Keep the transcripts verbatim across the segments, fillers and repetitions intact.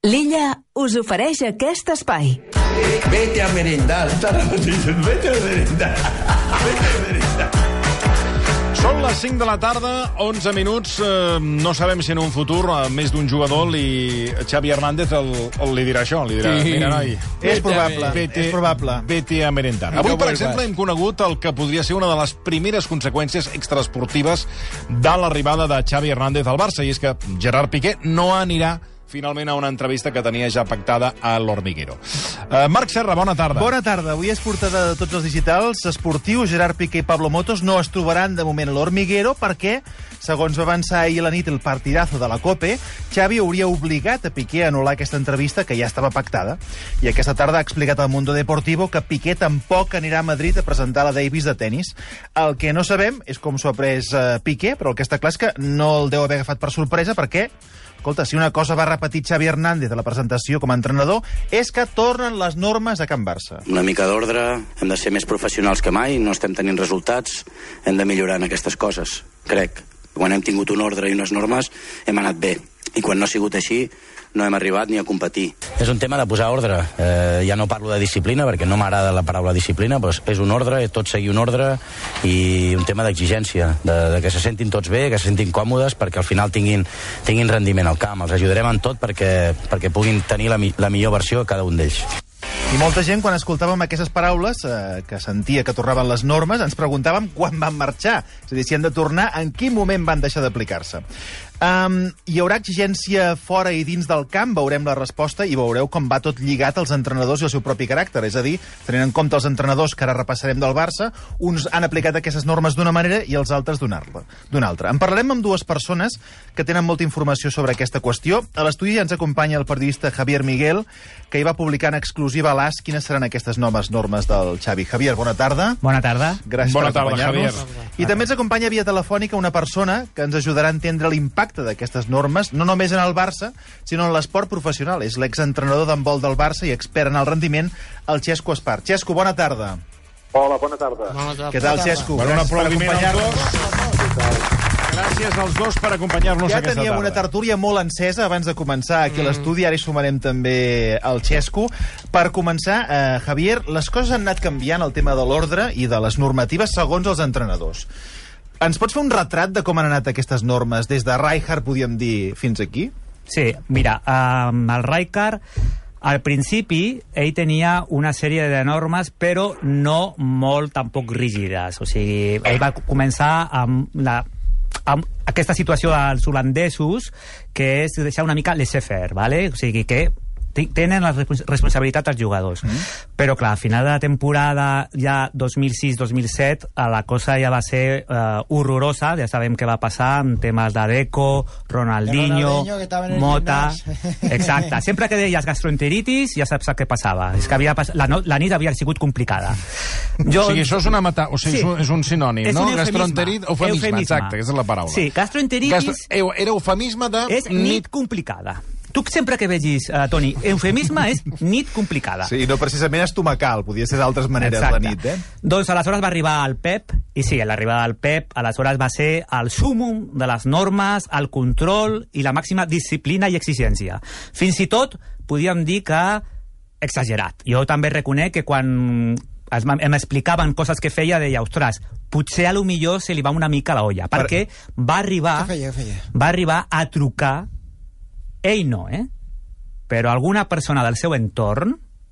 L'Illa us ofereix aquest espai. Vete a merendar, vete a merendar, vete a merendar. Són les cinc de la tarda, onze minuts. Eh, no sabem si en un futur a més d'un jugador li... Xavi Hernández el, el li dirà això. Li dirà, sí. Mira, noi, és probable, vete, és probable. Vete a merendar. Avui, per exemple, hem conegut el que podria ser una de les primeres conseqüències extraesportives de l'arribada de Xavi Hernández al Barça, i és que Gerard Piqué no anirà finalment a una entrevista que tenia ja pactada a l'Hormiguero. Uh, Marc Serra, bona tarda. Bona tarda. Avui és portada de tots els digitals esportius. Gerard Piqué i Pablo Motos no es trobaran de moment a l'Hormiguero perquè, segons va avançar ahir la nit el partidazo de la COPE, Xavi hauria obligat a Piqué a anul·lar aquesta entrevista que ja estava pactada. I aquesta tarda ha explicat al Mundo Deportivo que Piqué tampoc anirà a Madrid a presentar la Davis de tennis. El que no sabem és com s'ho ha pres uh, Piqué, però el que està clar és que no el deu haver agafat per sorpresa perquè... Escolta, si una cosa va repetir Xavi Hernández a la presentació com a entrenador és que tornen les normes a Can Barça. Una mica d'ordre, hem de ser més professionals que mai, no estem tenint resultats, hem de millorar en aquestes coses, crec. Quan hem tingut un ordre i unes normes hem anat bé, i quan no ha sigut així no hem arribat ni a competir. És un tema de posar ordre. Eh, ja no parlo de disciplina, perquè no m'agrada la paraula disciplina, però és un ordre, tot seguir un ordre, i un tema d'exigència, de, de que se sentin tots bé, que se sentin còmodes, perquè al final tinguin, tinguin rendiment al camp. Els ajudarem en tot perquè, perquè puguin tenir la, la millor versió de cada un d'ells. I molta gent, quan escoltàvem aquestes paraules, eh, que sentia que tornaven les normes, ens preguntàvem quan van marxar. És a dir, si han de tornar, en quin moment van deixar d'aplicar-se. Um, hi haurà exigència fora i dins del camp? Veurem la resposta i veureu com va tot lligat als entrenadors i al seu propi caràcter. És a dir, tenint en compte els entrenadors que ara repassarem del Barça, uns han aplicat aquestes normes d'una manera i els altres d'una altra. En parlarem amb dues persones que tenen molta informació sobre aquesta qüestió. A l'estudi ens acompanya el periodista Javier Miguel, que hi va publicar en exclusiva a l'As quines seran aquestes noves normes del Xavi. Javier, bona tarda. Bona tarda. Gràcies bona per tarda, acompanyar-nos. Javier. I també ens acompanya via telefònica una persona que ens ajudarà a entendre l'impacte d'aquestes normes, no només en el Barça, sinó en l'esport professional. És l'exentrenador d'handbol del Barça i expert en el rendiment, el Xesco Espart. Xesco, bona tarda. Hola, bona tarda. Bona tarda. Què tal, Xesco? Bueno, un Gràcies per aplaudiment als acompanyar-nos. Gràcies als dos per acompanyar-nos Ja aquesta tarda. teníem una tertúlia molt encesa abans de començar aquí a l'estudi, ara hi sumarem també el Xesco. Per començar, eh, Javier, les coses han anat canviant, el tema de l'ordre i de les normatives segons els entrenadors. Ens pots fer un retrat de com han anat aquestes normes des de Rijkaard, podríem dir, fins aquí? Sí, mira, amb el Rijkaard, al principi, ell tenia una sèrie de normes, però no molt tampoc rígides. O sigui, ell va començar amb la amb aquesta situació dels holandesos, que és deixar una mica laissez-faire, ¿vale? O sigui, que tenen la responsabilitat dels jugadors. Mm. Però, clar, a final de la temporada, ja dos mil sis dos mil set, la cosa ja va ser uh, horrorosa. Ja sabem què va passar en temes de Deco, Ronaldinho, Ronaldinho Mota... Exacte. Sempre que deies gastroenteritis, ja saps què passava. És que havia pas... la, no... la nit havia sigut complicada. Jo... O sigui, això és una meta... o sigui, sí. és un sinònim, és no? Un Gastroenterit, eufemisme, eufemisme, exacte, aquesta és la paraula. Sí, gastroenteritis... Gastro... Era eufemisme de... És nit complicada. Tu sempre que vegis, uh, Toni, eufemisme és nit complicada. Sí, no precisament estomacal, podia ser d'altres maneres la nit, eh? Doncs aleshores va arribar el Pep, i sí, l'arribada del Pep aleshores va ser el súmum de les normes, el control i la màxima disciplina i exigència. Fins i tot podíem dir que exagerat. Jo també reconec que quan em explicaven coses que feia, deia, ostres, potser a lo millor se li va una mica la olla, perquè va arribar, feia, feia? va arribar a trucar, ell no, eh? Però alguna persona del seu entorn,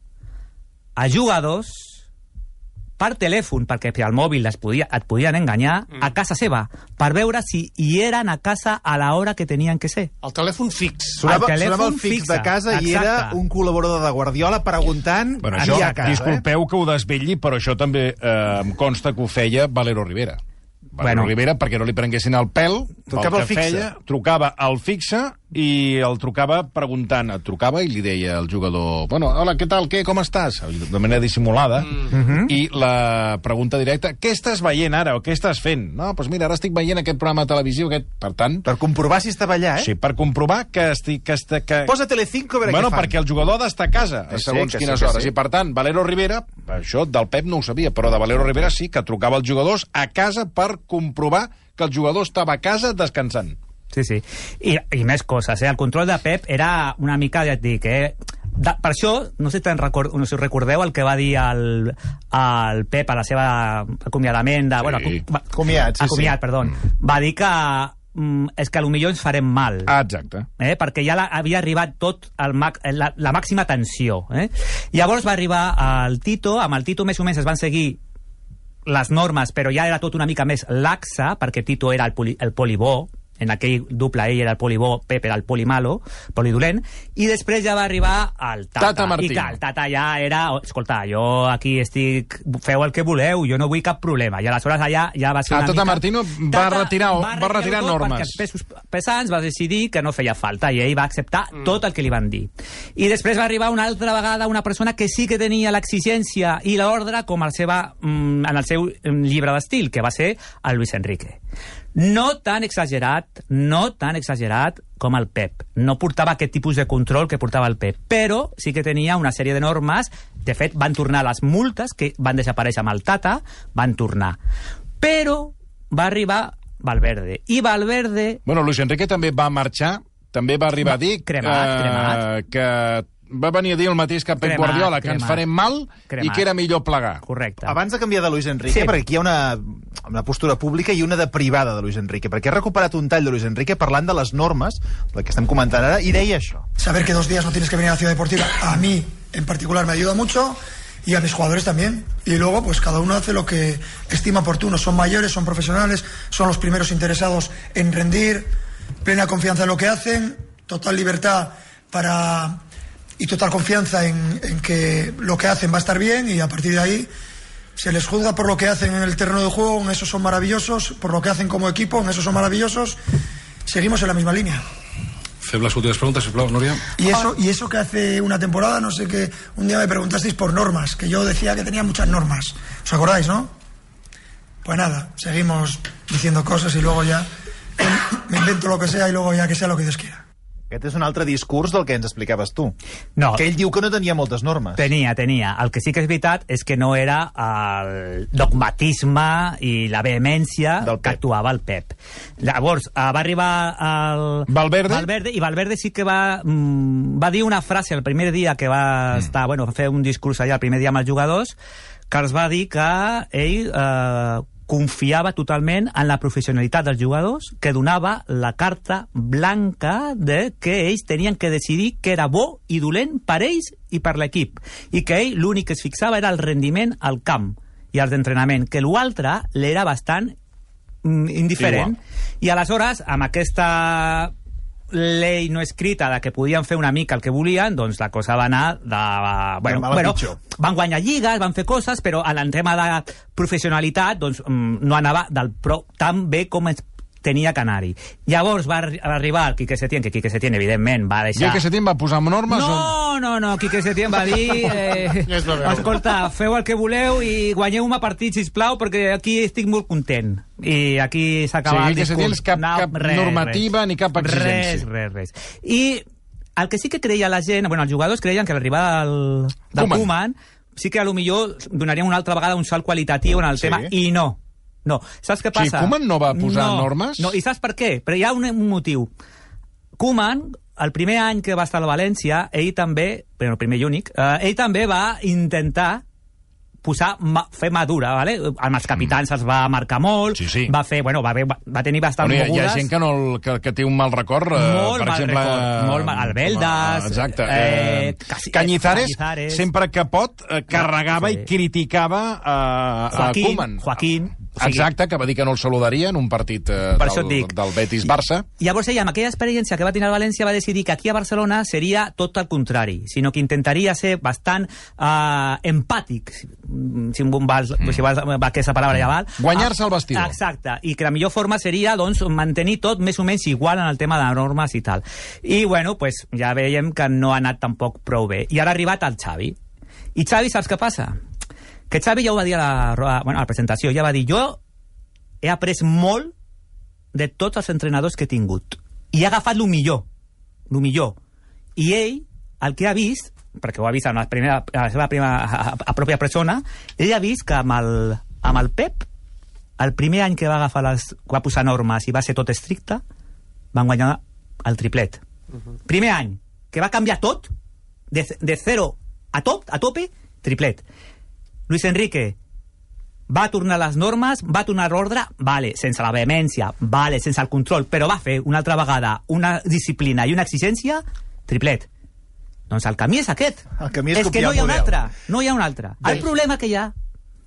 a jugadors, per telèfon, perquè per al mòbil es podia, et podien enganyar, mm. a casa seva, per veure si hi eren a casa a l'hora que tenien que ser. El telèfon fix. Sonava el, telèfon sonava el fix fixa, de casa i exacte. era un col·laborador de Guardiola preguntant Bueno, això, a casa. disculpeu eh? que ho desvetlli, però això també eh, em consta que ho feia Valero Rivera. Valero Bueno. Rivera, perquè no li prenguessin el pèl, Trucava el que al fixe. feia, trucava al fixe i el trucava preguntant, et trucava i li deia al jugador, bueno, hola, què tal, què, com estàs? De manera dissimulada, mm. i la pregunta directa, què estàs veient ara, o què estàs fent? No, doncs mira, ara estic veient aquest programa televisiu, aquest, per tant... Per comprovar si estava allà, eh? Sí, per comprovar que estic... Que estic que... Posa Telecinco a veure bueno, què fan. perquè el jugador ha d'estar a casa, a Sí, segons que quines sí, que hores, sí. i per tant, Valero Rivera, això del Pep no ho sabia, però de Valero Rivera sí, que trucava als jugadors a casa per comprovar que el jugador estava a casa descansant. Sí, sí. I, i més coses, eh? El control de Pep era una mica, ja et dic, eh? De, per això, no sé si te'n record, no sé si recordeu el que va dir el, el Pep a la seva acomiadament de... Sí. Bueno, acom, Acomiat, sí, acomiat, sí. perdó. Va dir que mm, és que potser ens farem mal. Ah, exacte. Eh? Perquè ja la, havia arribat tot el, la, la màxima tensió. Eh? Llavors va arribar el Tito, amb el Tito més o menys es van seguir les normes, però ja era tot una mica més laxa, perquè Tito era el, poli, el polibó, en aquell duple ell era el polibó, Pep era el polimalo, polidolent, i després ja va arribar el Tata. Tata Martino. I clar, el Tata ja era, escolta, jo aquí estic, feu el que voleu, jo no vull cap problema. I aleshores allà ja va ser Ah, una Tata mica... Martino va retirar- va retirar tot normes. Perquè els pesos pesants va decidir que no feia falta i ell va acceptar mm. tot el que li van dir. I després va arribar una altra vegada una persona que sí que tenia l'exigència i l'ordre com el seva, mm, en el seu llibre d'estil, que va ser el Luis Enrique. No tan exagerat, no tan exagerat com el Pep. No portava aquest tipus de control que portava el Pep, però sí que tenia una sèrie de normes. De fet, van tornar les multes, que van desaparèixer amb el Tata, van tornar. Però va arribar Valverde. I Valverde... Bueno, Luis Enrique també va marxar, també va arribar a dir Cremat, eh, cremat. que va venir a dir el mateix que Pep Cremat, Guardiola, que cremat. ens farem mal Cremat. i que era millor plegar. Correcte. Abans de canviar de Luis Enrique, Sí. perquè aquí hi ha una, una postura pública i una de privada de Luis Enrique, perquè he recuperat un tall de Luis Enrique parlant de les normes, el que estem comentant ara, i deia això. Saber que dos días no tienes que venir a la Ciudad Deportiva, a mí en particular me ayuda mucho y a mis jugadores también. Y luego, pues cada uno hace lo que estima oportuno. Son mayores, son profesionales, son los primeros interesados en rendir, plena confianza en lo que hacen, total libertad para y total confianza en, en que lo que hacen va a estar bien, y a partir de ahí se les juzga por lo que hacen en el terreno de juego, en eso son maravillosos, por lo que hacen como equipo, en eso son maravillosos. Seguimos en la misma línea. Fem les últimes preguntes, sisplau, Núria. Y eso, y eso que hace una temporada, no sé qué, un día me preguntasteis por normas, que yo decía que tenía muchas normas. ¿Os acordáis, no? Pues nada, seguimos diciendo cosas y luego ya me invento lo que sea y luego ya que sea lo que Dios quiera. Aquest és un altre discurs del que ens explicaves tu. No. Que ell diu que no tenia moltes normes. Tenia, tenia. El que sí que és veritat és que no era el dogmatisme i la vehemència Del que Pep. actuava el Pep. Llavors, eh, va arribar el... Valverde? Valverde, i Valverde sí que va, mm, va dir una frase el primer dia que va estar, bueno, va fer un discurs allà el primer dia amb els jugadors, que els va dir que ell eh, confiava totalment en la professionalitat dels jugadors, que donava la carta blanca de que ells tenien que decidir què era bo i dolent per ells i per l'equip, i que ell l'únic que es fixava era el rendiment al camp i als d'entrenament, que l'altre l'era bastant mm, indiferent. Igual. I aleshores, amb aquesta llei no escrita de que podien fer una mica el que volien, doncs la cosa va anar de... Bueno, mal a bueno, pitjor. van guanyar lligues, van fer coses, però en el tema de professionalitat doncs, mm, no anava del pro tan bé com es tenia que anar-hi. Llavors va arri- arribar el Quique Setién, que Quique Setién, evidentment, va I deixar... el que Setién va posar normes... o- No, no, no, Quique Setién va dir eh, Ja es va veure. escolta, feu el que voleu i guanyeu-me partit, sisplau, perquè aquí estic molt content. I aquí s'acaba Sí, el Quique Setién discurs. és cap- cap normativa ni cap exigència. Res, res, res. I el que sí que creia la gent, bueno, els jugadors creien que a l'arribada del, del Koeman. Koeman sí que a lo millor donaria una altra vegada un salt qualitatiu en el Sí. tema, i no. No, saps què passa? Koeman no va posar no, normes? No, i saps per què? Però hi ha un, un motiu. Koeman, el primer any que va estar a la València, ell també, però el primer i únic, eh, ell també va intentar posar, ma, fer madura, ¿vale? Amb els capitans els va marcar molt, Sí, sí. va fer, bueno, va, va, va tenir bastant Bueno, hi, ha, hi mogudes. ha gent que, no, el- que, que té un mal record, eh, Molt per mal exemple... record, molt mal. Albeldas, com a- Exacte. eh, Eh, Casi- Cañizares, Cañizares. sempre que pot, eh, carregava Sí. i criticava a, a Joaquín, Koeman. Joaquín. O sigui, Exacte, que va dir que no el saludaria en un partit eh, Per això del, et dic. del Betis-Barça. Llavors ella, amb aquella experiència que va tenir a València, va decidir que aquí a Barcelona seria tot el contrari, sinó que intentaria ser bastant uh, empàtic, si, si, un bon val, mm. si va, va aquesta paraula ja val. Guanyar-se el vestidor. Exacte, i que la millor forma seria doncs, mantenir tot més o menys igual en el tema de normes i tal. I bueno, pues, ja veiem que no ha anat tampoc prou bé. I ara ha arribat el Xavi. I Xavi, saps què passa? Que Xavi ja ho va dir a la, roda- bueno, a la presentació, ja va dir, jo he après molt de tots els entrenadors que he tingut. I he agafat el millor, el millor. I ell, el que ha vist, perquè ho ha vist en la, primera, en la seva primera a, a pròpia persona, ell ha vist que amb el, amb el Pep, el primer any que va agafar les, que va posar normes i va ser tot estricte, van guanyar el triplet. Uh-huh. Primer any, que va canviar tot, de, de zero a tot, a tope, triplet. Luis Enrique va tornar les normes, va tornar l'ordre, vale, sense la vehemència, vale, sense el control, però va fer una altra vegada una disciplina i una exigència, triplet. Doncs el camí és aquest. El camí és, és que no hi ha un model. altre. No hi ha un altre. El problema que hi ha,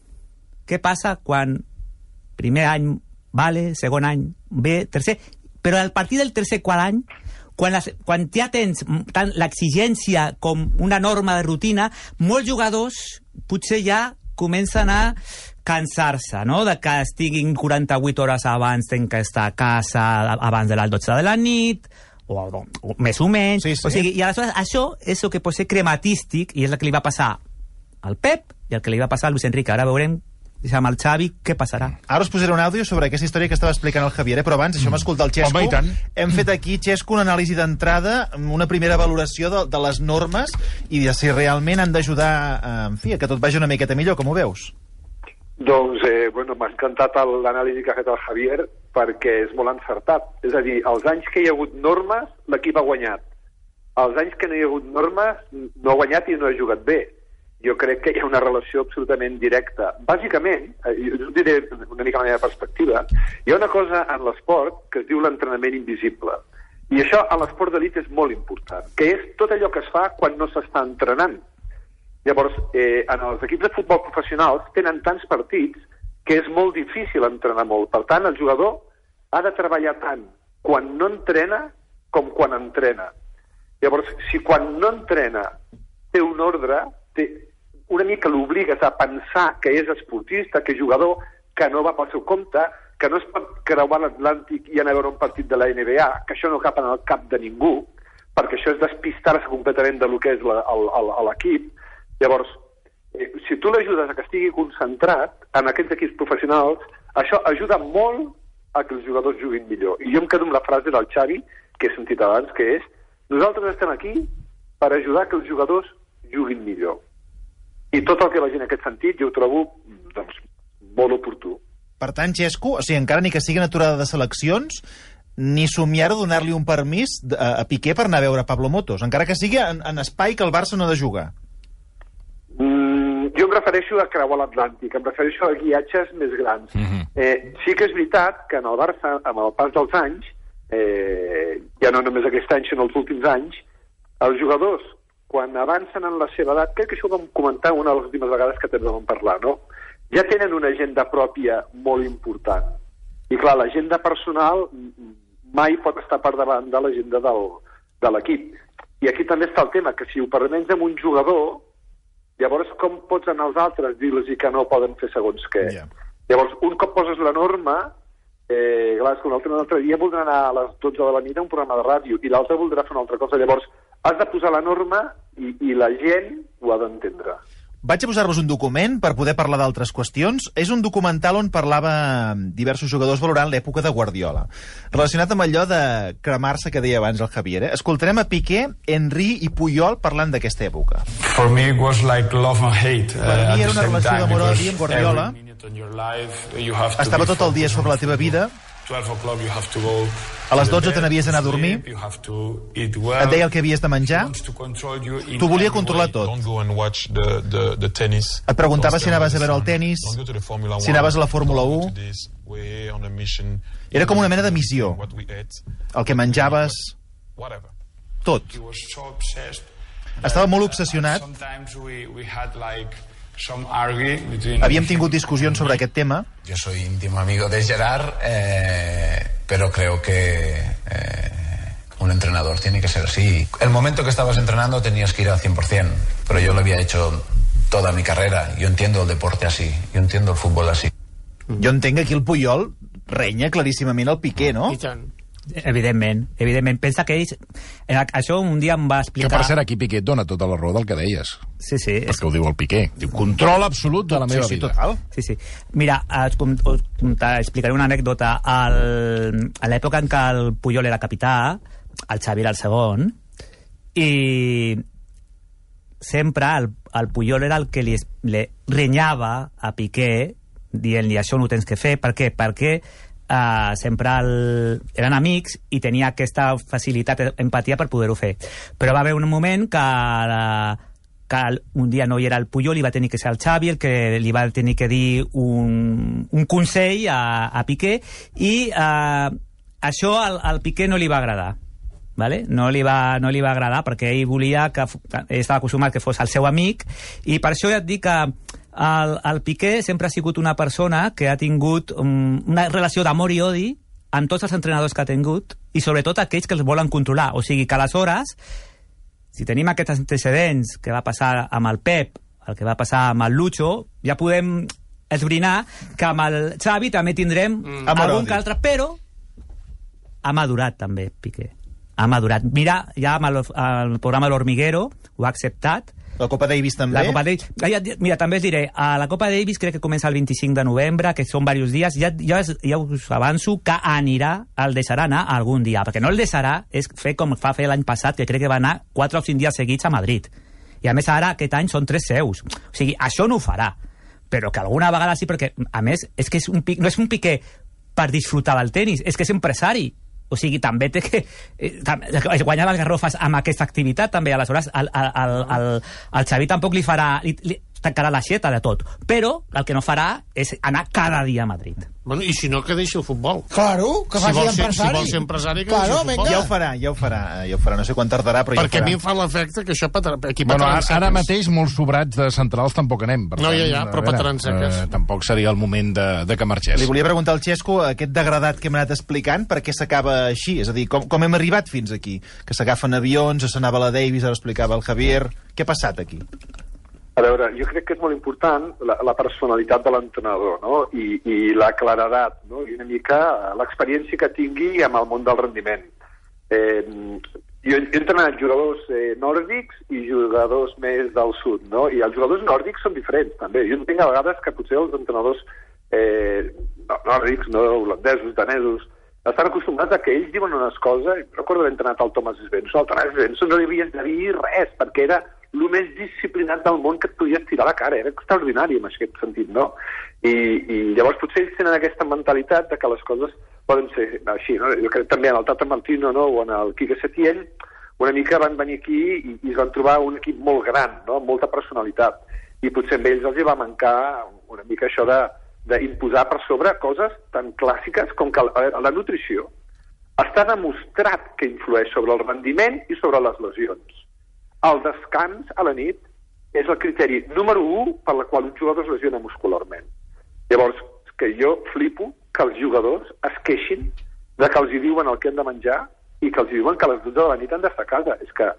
què passa quan primer any vale, segon any bé, tercer, però a partir del tercer quart any, quan, les, quan ja tens tant l'exigència com una norma de rutina, molts jugadors potser ja comencen a cansar-se, no?, de que estiguin quaranta-vuit hores abans, tenen que estar a casa abans de les dotze de la nit, o, o, o més o menys. Sí, sí. O sigui, i aleshores això és el que pot ser crematístic, i és el que li va passar al Pep i el que li va passar a Luis Enrique. Ara veurem amb el Xavi què passarà. Ara us posaré un àudio sobre aquesta història que estava explicant el Javier, eh? Però abans, això m'ha escoltat el Xesco. Home, i tant. Hem fet aquí, Xesco, una anàlisi d'entrada, una primera valoració de, de les normes i de si realment han d'ajudar, en fi, a que tot vagi una miqueta millor, com ho veus? Doncs, eh, bueno, m'ha encantat l'anàlisi que ha fet el Javier perquè és molt encertat. És a dir, els anys que hi ha hagut normes, l'equip ha guanyat. Els anys que no hi ha hagut normes, no ha guanyat i no ha jugat bé. Jo crec que hi ha una relació absolutament directa. Bàsicament, jo us diré una mica la meva perspectiva, hi ha una cosa en l'esport que es diu l'entrenament invisible. I això en l'esport d'elit és molt important, que és tot allò que es fa quan no s'està entrenant. Llavors, eh, en els equips de futbol professionals tenen tants partits que és molt difícil entrenar molt. Per tant, el jugador ha de treballar tant quan no entrena com quan entrena. Llavors, si quan no entrena té un ordre, té una mica l'obligues a pensar que és esportista, que és jugador, que no va pel seu compte, que no es pot creuar l'Atlàntic i anar a veure un partit de la N B A, que això no cap en el cap de ningú, perquè això és despistar-se completament de lo que és l'equip. Llavors, eh, si tu l'ajudes a que estigui concentrat en aquests equips professionals, això ajuda molt a que els jugadors juguin millor. I jo em quedo amb la frase del Xavi, que he sentit abans, que és: nosaltres estem aquí per ajudar que els jugadors juguin millor. I tot el que vagi en aquest sentit jo ho trobo, doncs, molt oportú. Per tant, Xesco, o sigui, encara ni que siguin aturada de seleccions, ni somiar a donar-li un permís a, a Piqué per anar a veure Pablo Motos, encara que sigui en, en espai que el Barça no ha de jugar. Mm, jo em refereixo a creuar l'Atlàntic, em refereixo a guiatges més grans. Mm-hmm. eh, sí que és veritat que en el Barça, amb el pas dels anys, eh, ja no només aquest any, sinó els últims anys, els jugadors, quan avancen en la seva edat, crec que això ho vam comentar una de les últimes vegades que també vam parlar, no? Ja tenen una agenda pròpia molt important. I clar, l'agenda personal mai pot estar per davant de l'agenda del, de l'equip. I aquí també està el tema, que si ho permets amb un jugador, llavors com pots anar als altres dir-los que no poden fer segons què? Yeah. Llavors, un cop poses la norma, eh, clar, és que un altre, un altre dia voldrà anar a les dotze de la nit a un programa de ràdio i l'altre voldrà fer una altra cosa. Llavors, has de posar la norma i, i la gent ho ha d'entendre. Vaig a posar-vos un document per poder parlar d'altres qüestions. És un documental on parlava diversos jugadors valorant l'època de Guardiola, relacionat amb allò de cremar-se que deia abans el Javier. Eh? Escoltarem a Piqué, Henry i Puyol parlant d'aquesta època. For me it was like love and hate. Per uh, mi era una relació d'amor-odi amb Guardiola. Estava tot el dia sobre la teva vida. A les dotze te n'havies d'anar a dormir, et deia el que havies de menjar, tu volia controlar tot. Et preguntava si anaves a veure el tennis, si anaves a la Fórmula u. Era com una mena de missió. El que menjaves, tot. Estava molt obsessionat. Havíem tingut discusions sobre aquest tema. Yo soy íntimo amigo de Gerard, eh, pero creo que eh, un entrenador tiene que ser así. El momento que estabas entrenando tenías que ir al cien por cien, pero yo lo había hecho toda mi carrera. Yo entiendo el deporte así, yo entiendo el fútbol así. Jo entenc que aquí el Puyol renya claríssimament el Piqué, no? I tant. Evidentment, evidentment. Pensa que ells... Això un dia em va explicar... Que per cert, aquí Piqué dona tota la raó del que deies. Sí, sí. Perquè és... ho diu el Piqué. Diu, control absolut de la meva sí, sí, vida. Total. Sí, sí. Mira, us, us, us explicaré una anècdota. El, a l'època en què el Puyol era capità, el Xavi era el segon, i sempre el, el Puyol era el que li, li renyava a Piqué, dient-li això no ho tens que fer. Per què? Perquè uh, sempre el... eren amics i tenia aquesta facilitat, empatia per poder-ho fer. Però va haver un moment que, la, que un dia no hi era el Puyol i va tenir que ser el Xavi el que li va tenir que dir un, un consell a, a Piqué i uh, això al, al Piqué no li va agradar. Vale? No, li va, no li va agradar perquè ell volia que ell estava acostumat que fos el seu amic i per això ja et dic que el, el Piqué sempre ha sigut una persona que ha tingut um, una relació d'amor i odi amb tots els entrenadors que ha tingut i sobretot aquells que els volen controlar, o sigui que aleshores si tenim aquests antecedents que va passar amb el Pep, el que va passar amb el Lucho, ja podem esbrinar que amb el Xavi també tindrem mm. algun que altre, però ha madurat també Piqué. Ha madurat. Mira, ja amb el, el programa L'Hormiguero ho ha acceptat. La Copa Davis també? La Copa Davis. Mira, també us diré, a la Copa Davis crec que comença el vint-i-cinc de novembre, que són diversos dies, ja, ja, ja us avanço que anirà, el deixarà anar algun dia, perquè no el deixarà és fer com va fer l'any passat, que crec que va anar quatre o cinc dies seguits a Madrid. I a més ara aquest any són tres seus. O sigui, això no ho farà. Però que alguna vegada sí, perquè a més és que és un pic, no és un Piqué per disfrutar del tenis, és que és empresari. O sigui, també té que eh, guanyar les garrofes amb aquesta activitat, també. Aleshores, el, el, el, el, el Xavi tampoc li farà... Li, li tancarà l'aixeta de tot. Però el que no farà és anar cada dia a Madrid. Bueno, i si no, que deixi el futbol. Claro, que faci si empresari. Si vol ser empresari, que claro, deixi el futbol. Ja ho farà, ja ho farà. Ja ho farà. No sé quan tardarà, però Perquè ja ho farà. Perquè a mi em fa l'efecte que això patarà, aquí bueno, pataran ara, seques. ara mateix molts sobrats de centrals tampoc anem. Per no, tant, ja, ja, però pataran seques. Eh, tampoc seria el moment de, de que marxés. Li volia preguntar al Xesco aquest degradat que hem anat explicant, per què s'acaba així? És a dir, com, com hem arribat fins aquí? Que s'agafen avions, s'anava la Davis, ara explicava el Javier... Què ha passat aquí? A veure, jo crec que és molt important la, la personalitat de l'entrenador, no? I, i la claredat, no? I una mica l'experiència que tingui amb el món del rendiment. Eh, jo he entrenat jugadors eh, nòrdics i jugadors més del sud, no? I els jugadors nòrdics són diferents, també. Jo entenc a vegades que potser els entrenadors eh, nòrdics, no, holandesos, danesos, estan acostumats a que ells diuen unes coses. Recordo haver entrenat el Thomas Svensson. El Thomas Svensson no li havien de dir res, perquè era el més disciplinat del món que et podies tirar a la cara. Era extraordinari en aquest sentit, no? I, i llavors potser ells tenen aquesta mentalitat de que les coses poden ser així, no? Jo crec també en el Tata Martino, no? O en el Quique Setién, una mica van venir aquí i, i es van trobar un equip molt gran, no? Amb molta personalitat. I potser amb ells els hi va mancar una mica això de d'imposar per sobre coses tan clàssiques com que la, la nutrició està demostrat que influeix sobre el rendiment i sobre les lesions. El descans a la nit és el criteri número u per la qual un jugador es lesiona muscularment. Llavors, que jo flipo que els jugadors es queixin de que els hi diuen el que han de menjar i que els hi diuen que a les dotze de la nit han d'estar a casa. És que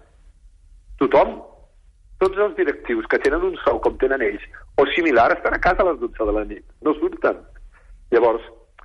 tothom, tots els directius que tenen un sou com tenen ells, o similar, estan a casa a les dotze de la nit. No surten. Llavors,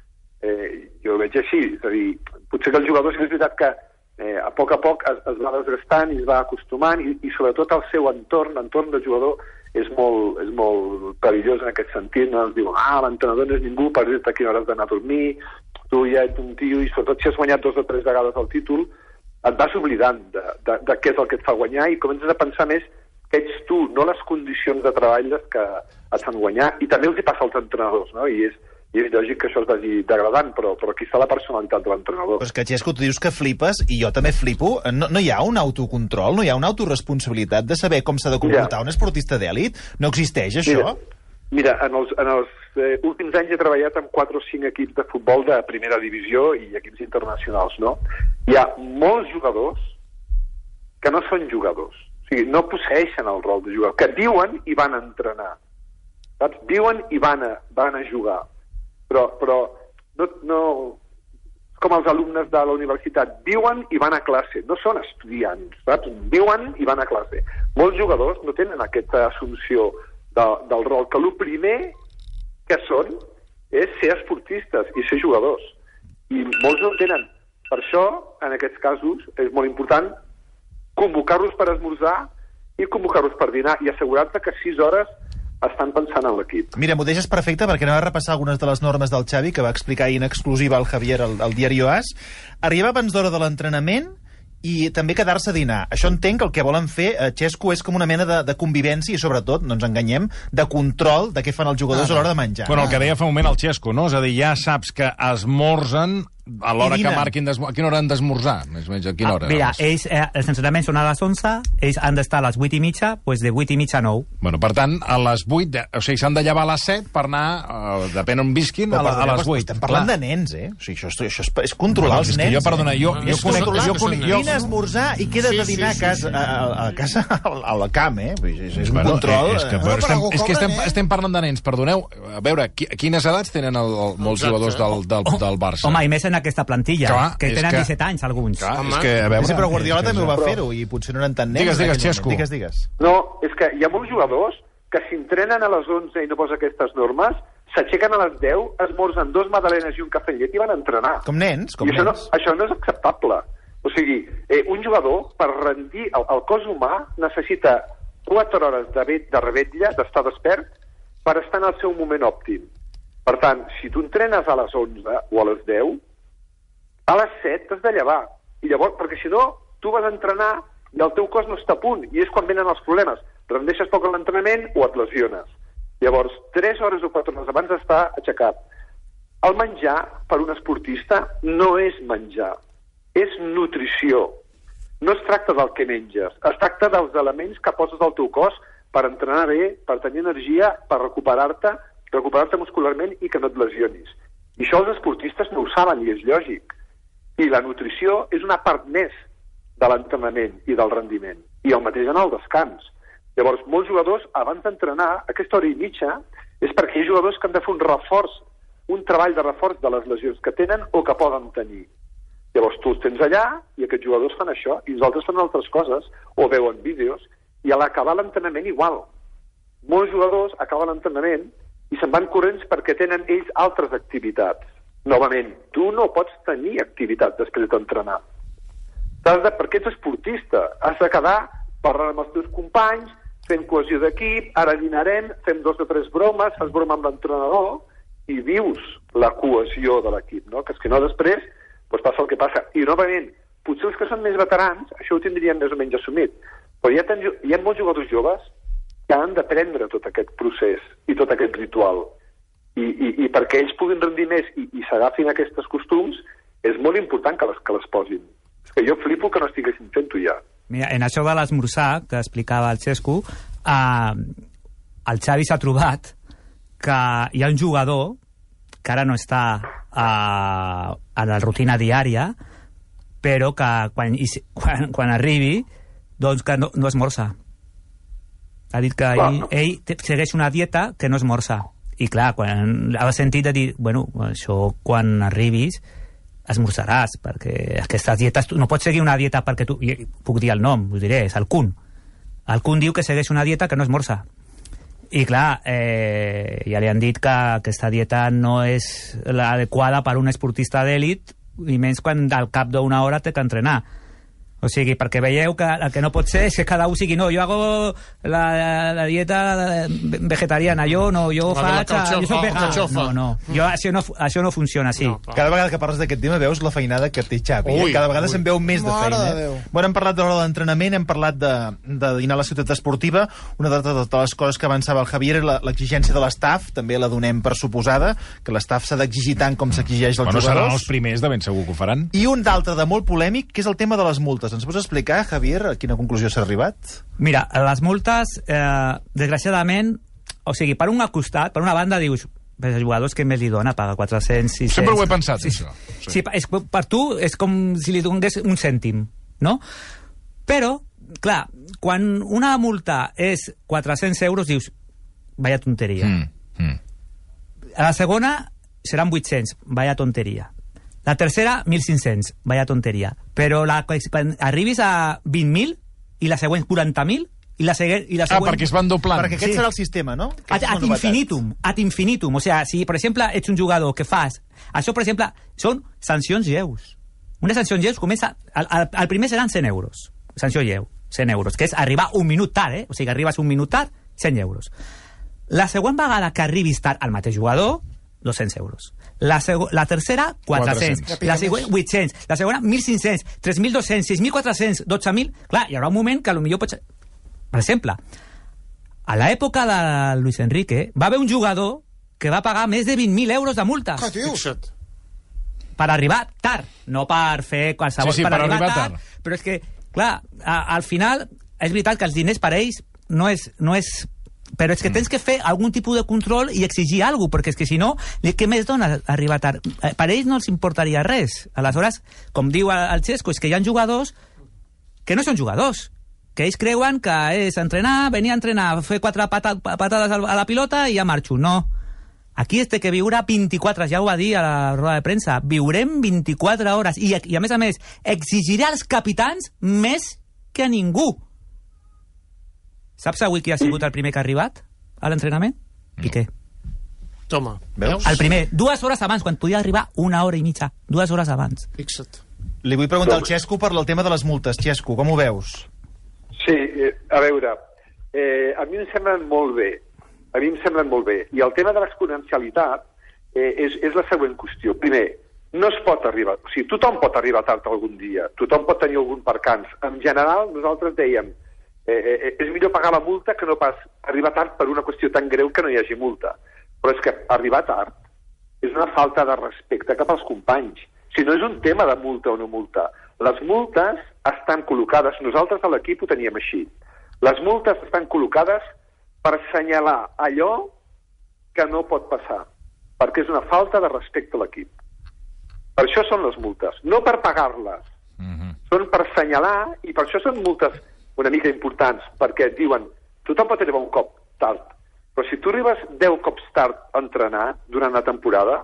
eh, jo ho veig així. És a dir, potser que els jugadors, és veritat que eh, a poc a poc es, es va desgastant i es va acostumant i, i sobretot el seu entorn, l'entorn del jugador, és molt, és molt perillós en aquest sentit. No? Ens diuen, ah, l'entrenador no és ningú per dir-te a quina hora has d'anar a dormir, tu ja ets un tio, i sobretot si has guanyat dos o tres vegades el títol, et vas oblidant de, de, de què és el que et fa guanyar i comences a pensar més que ets tu, no les condicions de treball que et fan guanyar, i també els hi passa als entrenadors, no? I és, i és lògic que això es vagi degradant, però, però aquí està la personalitat de l'entrenador. Però és que, Xesco, tu dius que flipes, i jo també flipo. No, no hi ha un autocontrol, no hi ha una autoresponsabilitat de saber com s'ha de comportar un esportista d'èlit? No existeix, això? Mira, mira en els, en els eh, últims anys he treballat amb quatre o cinc equips de futbol de primera divisió i equips internacionals, no? Hi ha molts jugadors que no són jugadors. O sigui, no posseixen el rol de jugador, que diuen i van a entrenar. Saps? Diuen i van a, van a jugar. Però, però no, no, com els alumnes de la universitat, viuen i van a classe, no són estudiants, saps? Viuen i van a classe. Molts jugadors no tenen aquesta assumpció de, del rol, que el primer que són és ser esportistes i ser jugadors. I molts no tenen. Per això, en aquests casos, és molt important convocar-los per esmorzar i convocar-los per dinar i assegurar-te que sis hores estan pensant en l'equip. Mira, m'ho deixes perfecte perquè anava a repassar algunes de les normes del Xavi que va explicar en exclusiva al Javier al, al diari O A S. Arriba abans d'hora de l'entrenament i també quedar-se a dinar. Això entenc que el que volen fer, eh, Xesco, és com una mena de, de convivència i, sobretot, no ens enganyem, de control de què fan els jugadors ah, a l'hora de menjar. Bueno, el que deia fa un moment el Xesco, no? És a dir, ja saps que esmorzen a l'hora que marquin... A quina hora han d'esmorzar? Més o menys, a quina hora? Ah, mira, ells, eh, els entrenaments són a les onze, ells han d'estar a les vuit i mitja, doncs de vuit i mitja a nou. Bueno, per tant, a les vuit, o sigui, s'han de llevar a les set per anar, eh, depèn on visquin, a, a les vuit. Estem parlant Clar. de nens, eh? O sigui, això, és, això és, és controlar bueno, els nens. Jo, perdona, jo, eh? jo, jo conec... Jo conec jo... Vine a esmorzar i quedes sí, a dinar sí, sí, a casa, sí. a, a casa a la cam, eh? És, és un bueno, control... És que, però, estem, és que estem, estem parlant de nens, perdoneu. A veure, quines edats tenen el, el, molts jugadors del, del, del Barça? Home, i més en aquesta plantilla. Clar, que tenen que... disset anys, alguns. Clar, és que, a veure... Sí, però Guardiola també ho va fer-ho, i potser no eren tan nens. Digues, digues, Xesco. Digues, digues. No, és que hi ha molts jugadors que s'entrenen a les onze i no posa aquestes normes, s'aixequen a les deu, esmorzen dos magdalenes i un cafè amb llet i van a entrenar. Com nens, com I això nens. No, això no és acceptable. O sigui, eh, un jugador, per rendir... El, el cos humà necessita quatre hores de, vet, de revetlla, d'estar despert, per estar en el seu moment òptim. Per tant, si tu entrenes a les onze o a les deu, a les set t'has de llevar. I llavors, perquè si no, tu vas a entrenar i el teu cos no està a punt, i és quan venen els problemes. Rendeixes poc en l'entrenament o et lesiones. Llavors, tres hores o quatre hores abans d'estar aixecat. El menjar, per un esportista, no és menjar, és nutrició. No es tracta del que menges, es tracta dels elements que poses al teu cos per entrenar bé, per tenir energia, per recuperar-te, recuperar-te muscularment i que no et lesionis. I això els esportistes no ho saben, i és lògic. I la nutrició és una part més de l'entrenament i del rendiment. I el mateix en el descans. Llavors, molts jugadors, abans d'entrenar, aquesta hora i mitja, és perquè hi ha jugadors que han de fer un reforç, un treball de reforç de les lesions que tenen o que poden tenir. Llavors, tu els tens allà i aquests jugadors fan això, i els altres fan altres coses, o veuen vídeos, i a l'acabar l'entrenament igual. Molts jugadors acaben l'entrenament i se'n van corrents perquè tenen ells altres activitats. Novament, tu no pots tenir activitat després d'entrenar. De, perquè ets esportista, has de quedar parlant amb els teus companys, fent cohesió d'equip, ara dinarem, fem dos o tres bromes, fas broma amb l'entrenador i vius la cohesió de l'equip, no? Que és que no després doncs passa el que passa. I novament, potser els que són més veterans, això ho tindrien més o menys assumit, però hi ha, ten, hi ha molts jugadors joves que han d'aprendre tot aquest procés i tot aquest ritual. I, i, i perquè ells puguin rendir més i, i s'agafin aquests costums, és molt important que les, que les posin. És que jo flipo que no estiguessin fent-ho ja. Mira, en això de l'esmorzar, que explicava el Xesco, eh, el Xavi s'ha trobat que hi ha un jugador que ara no està eh, a la rutina diària, però que quan, quan, quan arribi, doncs que no, no esmorza. Ha dit que ell, ell segueix una dieta que no esmorza. I clar, quan ha sentit de dir, bueno, això quan arribis esmorzaràs, perquè aquestes dietes, no pots seguir una dieta perquè tu, puc dir el nom, us diré, és el Kun. El Kun diu que segueix una dieta que no esmorza. I clar, eh, ja li han dit que aquesta dieta no és l'adequada per un esportista d'èlit, i menys quan al cap d'una hora té que entrenar. O sigui, perquè veieu que el que no pot ser és que cada un sigui, no, jo hago la, la dieta vegetariana, jo no, jo la faig... Jo soc vegà. No, no, jo, això, no, això no funciona així. No, cada vegada que parles d'aquest tema veus la feinada que té Xavi. Ui, cada vegada ui. Se'n veu més de feina. Eh? Bueno, hem parlat de l'hora d'entrenament, hem parlat de, de dinar a la ciutat esportiva. Una de totes les coses que avançava el Javier era l'exigència de l'estaf, també la donem per suposada, que l'estaf s'ha d'exigir tant com s'exigeix als bueno, jugadors. Seran els primers, de ben segur que ho faran. I un d'altre de molt polèmic, que és el tema de les multes. Ens pots explicar, Javier, a quina conclusió s'ha arribat? Mira, les multes, eh, desgraciadament, o sigui, per un costat, per una banda, dius, els jugadors que més li dona paga quatre-cents, sis-cents... Sempre ho he pensat, sí, això. Sí, sí és, per tu és com si li donés un cèntim, no? Però, clar, quan una multa és quatre-cents euros, dius, vaya tonteria. Mm, mm. A la segona seran vuit-cents, vaya tonteria. La tercera, mil cinc-cents, vaya tonteria. Però la, arribis a vint mil i la següent quaranta mil i la, següent, i la següent... Ah, perquè es van doblant. Perquè aquest sí. serà el sistema, no? Ad, ad infinitum, ad infinitum. O sigui, si, per exemple, ets un jugador que fas... Això, per exemple, són sancions lleus. Una sanció lleu comença... El, el, el primer seran cent euros. Sanció lleu, cent euros, que és arribar un minut tard, eh? O sigui, arribes un minut tard, cent euros. La següent vegada que arribis tard al mateix jugador, dos-cents euros. La, la tercera, quatre-cents. quatre-cents. La següent, vuit-cents. La segona, mil cinc-cents. tres mil dos-cents, sis mil quatre-cents, dotze mil... Clar, hi haurà un moment que potser pots... Per exemple, a l'època de Luis Enrique va haver un jugador que va pagar més de vint mil euros de multa. Què dius? Per arribar tard, no per fer qualsevol... Sí, sí, per, per arribar, arribar tard, tard. Però és que, clar, a, al final és veritat que els diners per ells no és... No és però és que tens que fer algun tipus de control i exigir alguna cosa, perquè és que si no, què més dona arribar tard? Per ells no els importaria res. Aleshores, com diu el Xesco, és que hi ha jugadors que no són jugadors, que ells creuen que és entrenar, venir a entrenar, fer quatre pata patades a la pilota i ja marxo. No. Aquí es té que viure vint-i-quatre, ja ho va dir a la roda de premsa, viurem vint-i-quatre hores. I, i a més a més, exigiré als capitans més que a ningú. Saps avui qui ha sigut el primer que ha arribat a l'entrenament? Piqué. Toma. Veus? El primer, dues hores abans, quan podia arribar una hora i mitja. Dues hores abans. Fixa't. Li vull preguntar al Xesco per el tema de les multes. Xesco, com ho veus? Sí, eh, a veure, eh, a mi em semblen molt bé. A mi em semblen molt bé. I el tema de l'exponencialitat eh, és, és la següent qüestió. Primer, no es pot arribar... O sigui, tothom pot arribar tard algun dia. Tothom pot tenir algun percans. En general, nosaltres dèiem Eh, eh, és millor pagar la multa que no pas arribar tard per una qüestió tan greu que no hi hagi multa. Però és que arribar tard és una falta de respecte cap als companys. Si no és un tema de multa o no multa. Les multes estan col·locades, nosaltres a l'equip ho teníem així, les multes estan col·locades per assenyalar allò que no pot passar, perquè és una falta de respecte a l'equip. Per això són les multes, no per pagar-les. Mm-hmm. Són per assenyalar, i per això són multes una mica importants, perquè et diuen tothom pot arribar un cop tard, però si tu arribes deu cops tard a entrenar durant la temporada,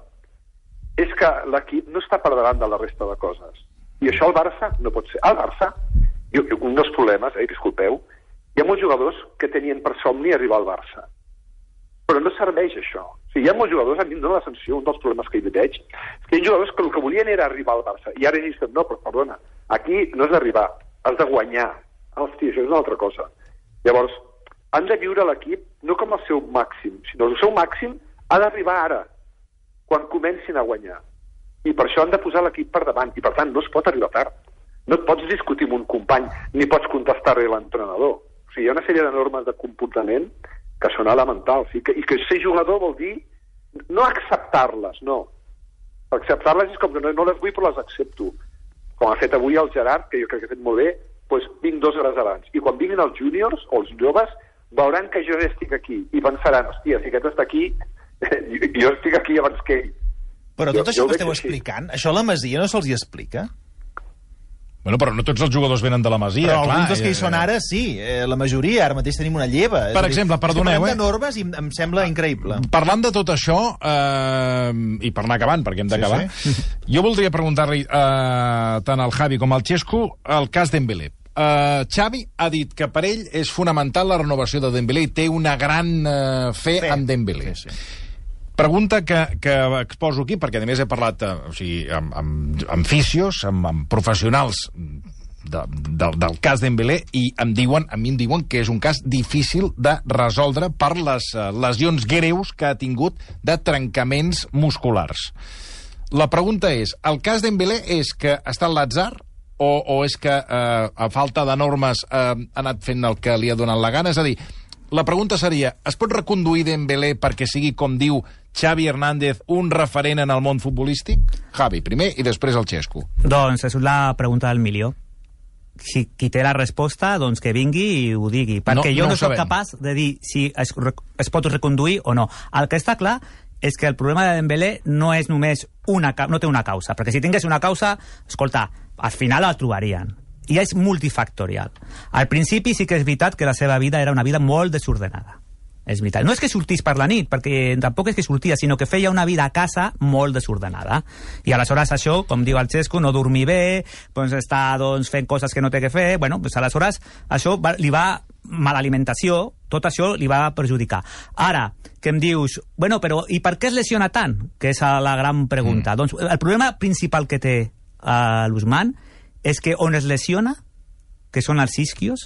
és que l'equip no està per davant de la resta de coses. I això al Barça no pot ser. Al Barça, i un dels problemes, eh, disculpeu, hi ha molts jugadors que tenien per somni arribar al Barça. Però no serveix això. O sigui, hi ha molts jugadors, a mi em dona la sensació, un dels problemes que hi veig, és que hi ha jugadors que el que volien era arribar al Barça, i ara ells diuen, no, però perdona, aquí no has d'arribar, has de guanyar. Hòstia, això és una altra cosa. Llavors, han de viure l'equip no com el seu màxim, sinó el seu màxim ha d'arribar ara, quan comencin a guanyar. I per això han de posar l'equip per davant, i per tant no es pot arribar tard. No et pots discutir amb un company, ni pots contestar-li a l'entrenador. O sigui, hi ha una sèrie de normes de comportament que són elementals, i que, i que ser jugador vol dir no acceptar-les, no. Acceptar-les és com que no, no les vull però les accepto. Com ha fet avui el Gerard, que jo crec que ha fet molt bé, doncs vinc dues hores abans. I quan vinguin els júniors o els joves, veuran que jo estic aquí i pensaran, hòstia, si aquest està aquí, jo estic aquí abans que ell. Però tot jo, això jo que esteu explicant, això a la Masia no se'ls hi explica? Bueno, però no tots els jugadors venen de la Masia, però clar. Alguns dels que hi són ara, sí. Eh, la majoria, ara mateix tenim una lleva. Per exemple, perdoneu, eh? De normes i em sembla increïble. Parlant de tot això, eh, i per anar acabant, perquè hem d'acabar, sí, sí. jo voldria preguntar-li eh, tant al Javi com al Xesco el cas Dembélé. Uh, Xavi ha dit que per ell és fonamental la renovació de Dembélé i té una gran uh, fe, fe en Dembélé. Sí, sí. Pregunta que, que exposo aquí, perquè a més he parlat uh, o sigui, amb, amb, amb fisios, amb, amb professionals de, de, del cas Dembélé, i em diuen, a mi em diuen que és un cas difícil de resoldre per les uh, lesions greus que ha tingut de trencaments musculars. La pregunta és, el cas Dembélé és que està en l'atzar O, o és que, eh, a falta de normes, eh, ha anat fent el que li ha donat la gana? És a dir, la pregunta seria, es pot reconduir Dembélé perquè sigui, com diu Xavi Hernández, un referent en el món futbolístic? Javi, primer, i després el Xesco. Doncs és la pregunta del milió. Si qui té la resposta, doncs que vingui i ho digui. Perquè no, jo no, no soc capaç de dir si es, es pot reconduir o no. El que està clar és que el problema de Dembélé no és només una, no té una causa, perquè si tingués una causa, escolta, al final el trobarien. I és multifactorial. Al principi sí que és veritat que la seva vida era una vida molt desordenada. És veritat. No és que sortís per la nit, perquè tampoc és que sortia, sinó que feia una vida a casa molt desordenada. I aleshores això, com diu el Xesco, no dormir bé, doncs està doncs, fent coses que no té que fer, bueno, doncs aleshores això va, li va mala alimentació, tot això li va perjudicar. Ara, que em dius, bueno, però i per què es lesiona tant? Que és la gran pregunta. Mm. Doncs el problema principal que té uh, l'Ousmane és que on es lesiona, que són els isquios,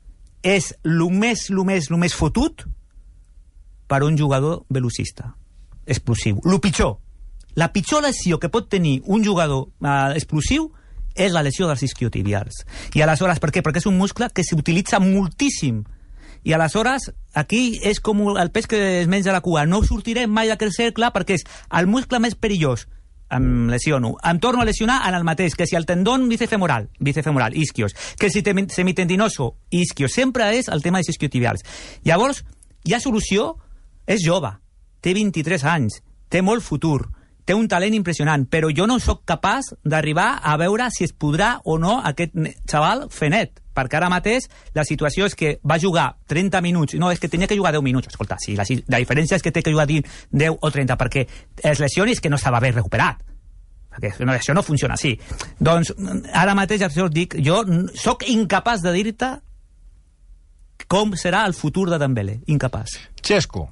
és el més, el més, el més fotut per un jugador velocista, explosiu. El pitjor. la pitjor lesió que pot tenir un jugador eh, explosiu és la lesió dels isquiotibials. I aleshores, per què? Perquè és un muscle que s'utilitza moltíssim. I aleshores, aquí és com el peix que es menja la cua. No sortirem mai d'aquest cercle perquè és el muscle més perillós. Em lesiono. Em torno a lesionar en el mateix, que si el tendón bicefemoral, bicefemoral, isquios, que si semitendinoso, isquios. Sempre és el tema dels isquiotibials. Llavors, hi ha solució, és jove, té vint-i-tres anys, té molt futur, té un talent impressionant, però jo no sóc capaç d'arribar a veure si es podrà o no aquest xaval fer net, perquè ara mateix la situació és que va jugar trenta minuts, no, és que tenia que jugar deu minuts. Escolta, sí, la, la diferència és que té que jugar deu o trenta, perquè es lesioni és que no estava bé recuperat. Perquè no, això no funciona així. Doncs ara mateix, això us dic, jo sóc incapaç de dir-te com serà el futur de Dembélé. Incapaç. Xesco.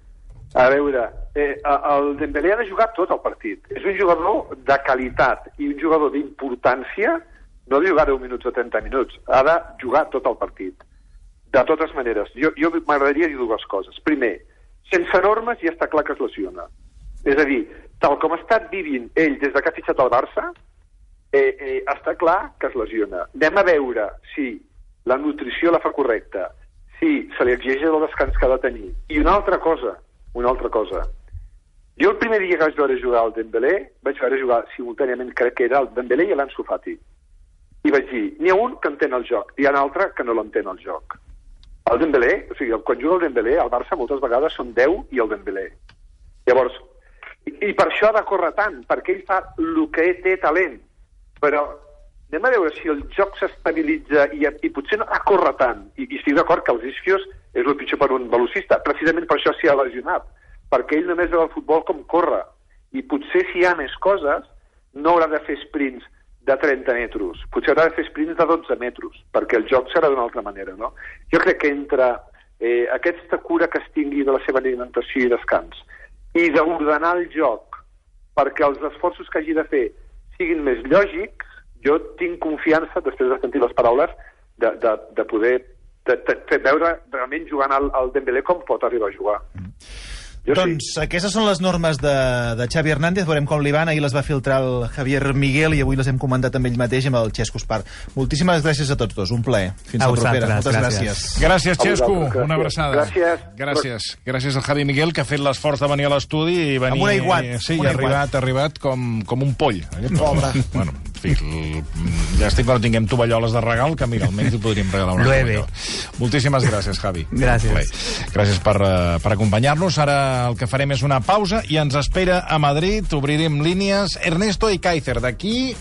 A veure, eh, el Dembélé ha de jugar tot el partit. És un jugador de qualitat i un jugador d'importància. No ha de jugar deu minuts o trenta minuts. Ha de jugar tot el partit. De totes maneres, jo, jo m'agradaria dir dues coses. Primer, sense normes ja està clar que es lesiona. És a dir, tal com ha estat vivint ell des de que ha fitxat el Barça, eh, eh, està clar que es lesiona. Anem a veure si la nutrició la fa correcta, si se li exigeix el descans que ha de tenir. I una altra cosa, una altra cosa. Jo el primer dia que vaig veure jugar al Dembélé, vaig veure jugar simultàniament, crec que era el Dembélé i l'Ansu Fati. I vaig dir, n'hi ha un que entén el joc, i hi ha un altre que no l'entén el joc. El Dembélé, o sigui, quan juga el Dembélé, el Barça moltes vegades són deu i el Dembélé. Llavors, i, i per això ha de córrer tant, perquè ell fa el que té talent. Però anem a veure si el joc s'estabilitza i, i potser no ha de córrer tant. I, i estic d'acord que els isquios és el pitjor per un velocista. Precisament per això s'hi ha lesionat, perquè ell només veu el futbol com corre. I potser si hi ha més coses, no haurà de fer sprints de trenta metres. Potser haurà de fer sprints de dotze metres, perquè el joc serà d'una altra manera, no? Jo crec que entre eh, aquesta cura que es tingui de la seva alimentació i descans i d'ordenar el joc perquè els esforços que hagi de fer siguin més lògics, jo tinc confiança, després de sentir les paraules, de, de, de poder de, de, de veure realment jugant al, al Dembélé com pot arribar a jugar. Mm. Jo doncs sí. Aquestes són les normes de, de Xavi Hernández, veurem com li van. Ahir les va filtrar el Javier Miguel i avui les hem comentat amb ell mateix amb el Xesco Espar. Moltíssimes gràcies a tots dos, un plaer. Fins a la propera. Moltes gràcies. Gràcies, Xesco, una abraçada. Gràcies. Gràcies. Gràcies al Javi Miguel, que ha fet l'esforç de venir a l'estudi i venir... Amb un aiguat. Sí, i ha arribat, ha arribat com, com un poll. Pobre. Bueno, en fi, llàstima que no tinguem tovalloles de regal, que mira, almenys li podríem regalar una tovallola. Moltíssimes gràcies, Javi. Gràcies. Gràcies per, per acompanyar-nos. Ara el que farem és una pausa i ens espera a Madrid. Obrirem línies Ernesto i Kaiser d'aquí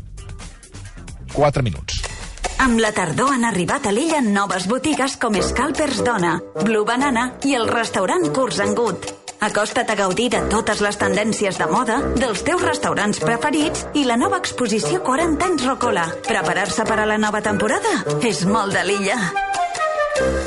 quatre minuts. Amb la tardor han arribat a l'illa noves botigues com Scalpers Dona, Blue Banana i el restaurant Curs and Good. Acosta't a gaudir de totes les tendències de moda, dels teus restaurants preferits i la nova exposició quaranta anys Rocola. Preparar-se per a la nova temporada és molt de l'illa.